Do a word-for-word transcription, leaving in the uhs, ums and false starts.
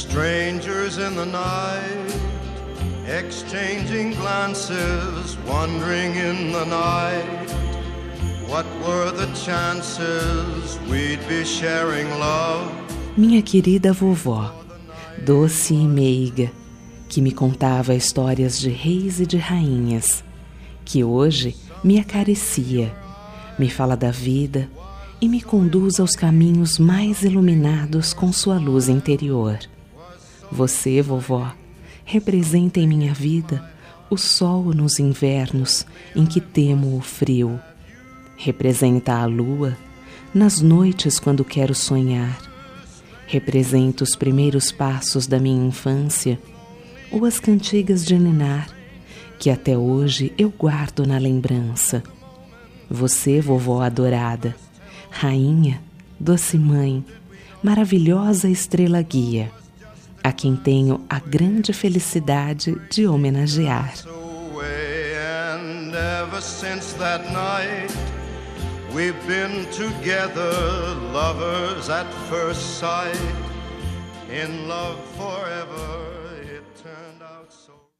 Strangers in the night, exchanging glances, wandering in the night. What were the chances we'd be sharing love? Minha querida vovó, doce e meiga, que me contava histórias de reis e de rainhas, que hoje me acaricia, me fala da vida e me conduz aos caminhos mais iluminados com sua luz interior. Você, vovó, representa em minha vida o sol nos invernos em que temo o frio. Representa a lua nas noites quando quero sonhar. Representa os primeiros passos da minha infância ou as cantigas de ninar que até hoje eu guardo na lembrança. Você, vovó adorada, rainha, doce mãe, maravilhosa estrela guia, a quem tenho a grande felicidade de homenagear. And ever since that night, we've been together, lovers at first sight, in love forever, it turned out so.